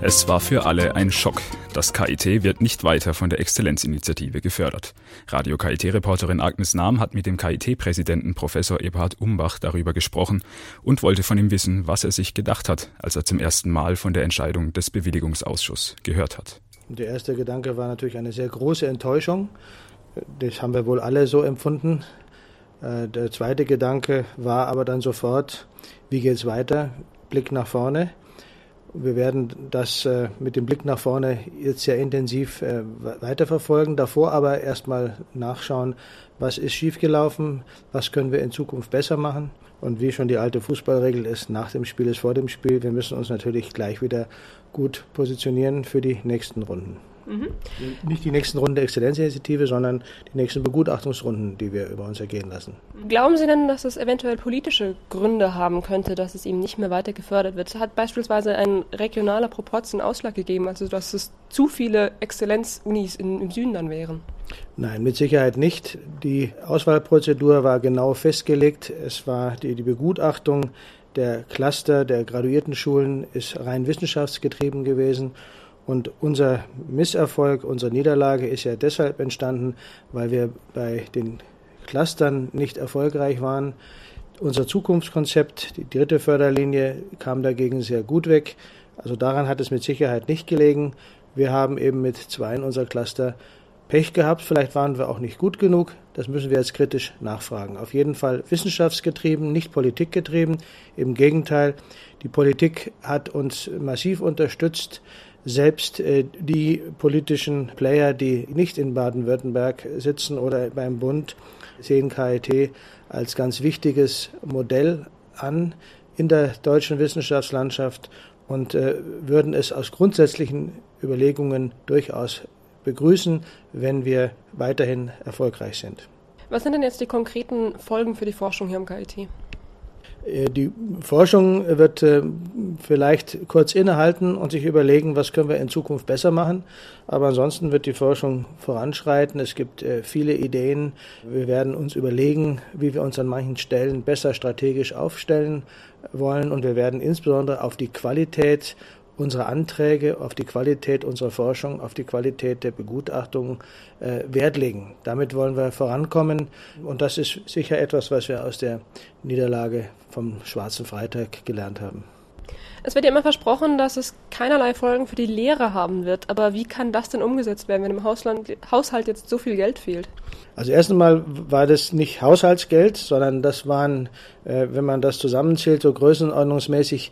Es war für alle ein Schock. Das KIT wird nicht weiter von der Exzellenzinitiative gefördert. Radio KIT-Reporterin Agnes Nahm hat mit dem KIT-Präsidenten Professor Eberhard Umbach darüber gesprochen und wollte von ihm wissen, was er sich gedacht hat, als er zum ersten Mal von der Entscheidung des Bewilligungsausschusses gehört hat. Der erste Gedanke war natürlich eine sehr große Enttäuschung. Das haben wir wohl alle so empfunden. Der zweite Gedanke war aber dann sofort, wie geht es weiter? Blick nach vorne. Wir werden das mit dem Blick nach vorne jetzt sehr intensiv weiterverfolgen. Davor aber erstmal nachschauen, was ist schiefgelaufen, was können wir in Zukunft besser machen. Und wie schon die alte Fußballregel ist, nach dem Spiel ist vor dem Spiel. Wir müssen uns natürlich gleich wieder gut positionieren für die nächsten Runden. Nicht die nächsten Runden der Exzellenzinitiative, sondern die nächsten Begutachtungsrunden, die wir über uns ergehen lassen. Glauben Sie denn, dass es eventuell politische Gründe haben könnte, dass es ihm nicht mehr weiter gefördert wird? Hat beispielsweise ein regionaler Proporz einen Ausschlag gegeben, also dass es zu viele Exzellenzunis im Süden dann wären? Nein, mit Sicherheit nicht. Die Auswahlprozedur war genau festgelegt. Es war die Begutachtung der Cluster der Graduiertenschulen ist rein wissenschaftsgetrieben gewesen. Und unser Misserfolg, unsere Niederlage ist ja deshalb entstanden, weil wir bei den Clustern nicht erfolgreich waren. Unser Zukunftskonzept, die dritte Förderlinie, kam dagegen sehr gut weg. Also daran hat es mit Sicherheit nicht gelegen. Wir haben eben mit 2 unserer Cluster Pech gehabt. Vielleicht waren wir auch nicht gut genug. Das müssen wir jetzt kritisch nachfragen. Auf jeden Fall wissenschaftsgetrieben, nicht politikgetrieben. Im Gegenteil, die Politik hat uns massiv unterstützt. Selbst die politischen Player, die nicht in Baden-Württemberg sitzen oder beim Bund, sehen KIT als ganz wichtiges Modell an in der deutschen Wissenschaftslandschaft und würden es aus grundsätzlichen Überlegungen durchaus begrüßen, wenn wir weiterhin erfolgreich sind. Was sind denn jetzt die konkreten Folgen für die Forschung hier am KIT? Die Forschung wird vielleicht kurz innehalten und sich überlegen, was können wir in Zukunft besser machen. Aber ansonsten wird die Forschung voranschreiten. Es gibt viele Ideen. Wir werden uns überlegen, wie wir uns an manchen Stellen besser strategisch aufstellen wollen. Und wir werden insbesondere auf die Qualität unserer Anträge, auf die Qualität unserer Forschung, auf die Qualität der Begutachtung Wert legen. Damit wollen wir vorankommen und das ist sicher etwas, was wir aus der Niederlage vom Schwarzen Freitag gelernt haben. Es wird ja immer versprochen, dass es keinerlei Folgen für die Lehrer haben wird, aber wie kann das denn umgesetzt werden, wenn im Haushalt jetzt so viel Geld fehlt? Also erst einmal war das nicht Haushaltsgeld, sondern das waren, wenn man das zusammenzählt, so größenordnungsmäßig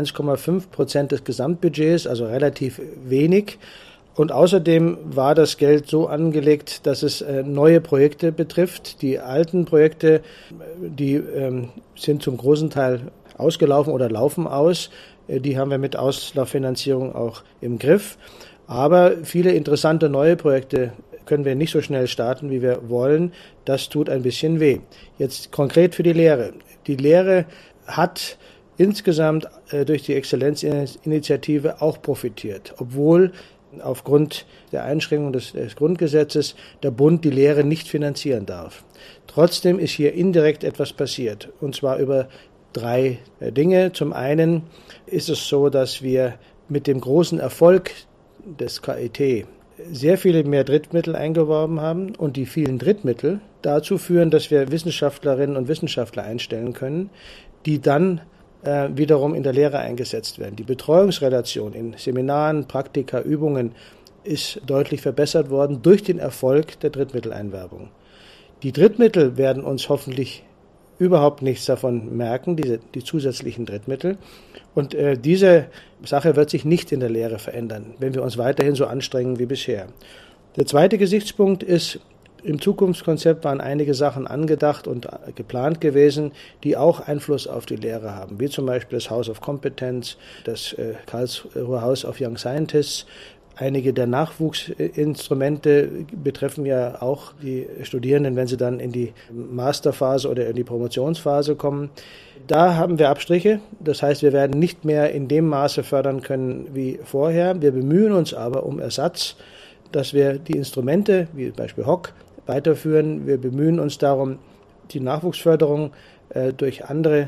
1,5% des Gesamtbudgets, also relativ wenig. Und außerdem war das Geld so angelegt, dass es neue Projekte betrifft. Die alten Projekte, die sind zum großen Teil ausgelaufen oder laufen aus. Die haben wir mit Auslauffinanzierung auch im Griff. Aber viele interessante neue Projekte können wir nicht so schnell starten, wie wir wollen. Das tut ein bisschen weh. Jetzt konkret für die Lehre. Die Lehre hat insgesamt durch die Exzellenzinitiative auch profitiert, obwohl aufgrund der Einschränkung des Grundgesetzes der Bund die Lehre nicht finanzieren darf. Trotzdem ist hier indirekt etwas passiert, und zwar über 3 Dinge. Zum einen ist es so, dass wir mit dem großen Erfolg des KIT sehr viele mehr Drittmittel eingeworben haben und die vielen Drittmittel dazu führen, dass wir Wissenschaftlerinnen und Wissenschaftler einstellen können, die dann wiederum in der Lehre eingesetzt werden. Die Betreuungsrelation in Seminaren, Praktika, Übungen ist deutlich verbessert worden durch den Erfolg der Drittmitteleinwerbung. Die Drittmittel werden uns hoffentlich überhaupt nichts davon merken, die zusätzlichen Drittmittel. Und diese Sache wird sich nicht in der Lehre verändern, wenn wir uns weiterhin so anstrengen wie bisher. Der zweite Gesichtspunkt ist, im Zukunftskonzept waren einige Sachen angedacht und geplant gewesen, die auch Einfluss auf die Lehre haben, wie zum Beispiel das House of Competence, das Karlsruher House of Young Scientists. Einige der Nachwuchsinstrumente betreffen ja auch die Studierenden, wenn sie dann in die Masterphase oder in die Promotionsphase kommen. Da haben wir Abstriche. Das heißt, wir werden nicht mehr in dem Maße fördern können wie vorher. Wir bemühen uns aber um Ersatz, dass wir die Instrumente, wie zum Beispiel HOC, weiterführen. Wir bemühen uns darum, die Nachwuchsförderung durch andere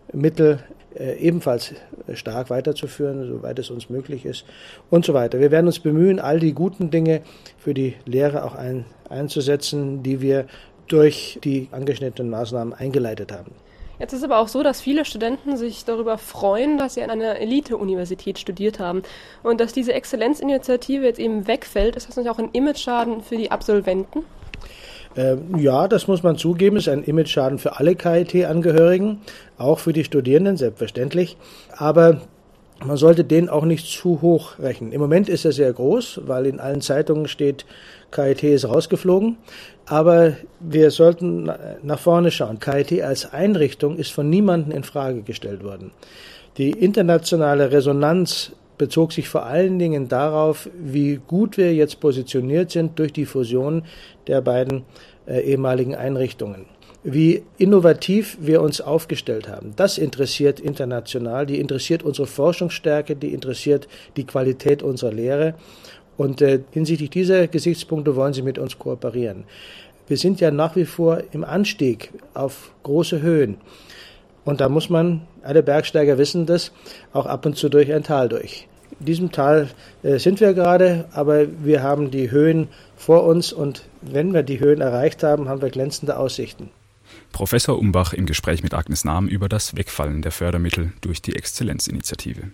Mittel ebenfalls stark weiterzuführen, soweit es uns möglich ist und so weiter. Wir werden uns bemühen, all die guten Dinge für die Lehre auch einzusetzen, die wir durch die angeschnittenen Maßnahmen eingeleitet haben. Jetzt ist aber auch so, dass viele Studenten sich darüber freuen, dass sie an einer Elite-Universität studiert haben. Und dass diese Exzellenzinitiative jetzt eben wegfällt, ist das nicht auch ein Imageschaden für die Absolventen? Ja, das muss man zugeben, es ist ein Imageschaden für alle KIT-Angehörigen, auch für die Studierenden, selbstverständlich. Aber man sollte den auch nicht zu hoch rechnen. Im Moment ist er sehr groß, weil in allen Zeitungen steht, KIT ist rausgeflogen. Aber wir sollten nach vorne schauen. KIT als Einrichtung ist von niemandem in Frage gestellt worden. Die internationale Resonanz bezog sich vor allen Dingen darauf, wie gut wir jetzt positioniert sind durch die Fusion der beiden ehemaligen Einrichtungen. Wie innovativ wir uns aufgestellt haben. Das interessiert international, die interessiert unsere Forschungsstärke, die interessiert die Qualität unserer Lehre. Und hinsichtlich dieser Gesichtspunkte wollen sie mit uns kooperieren. Wir sind ja nach wie vor im Anstieg auf große Höhen. Und da muss man, alle Bergsteiger wissen das, auch ab und zu durch ein Tal durch. In diesem Tal sind wir gerade, aber wir haben die Höhen vor uns und wenn wir die Höhen erreicht haben, haben wir glänzende Aussichten. Professor Umbach im Gespräch mit Agnes Nahm über das Wegfallen der Fördermittel durch die Exzellenzinitiative.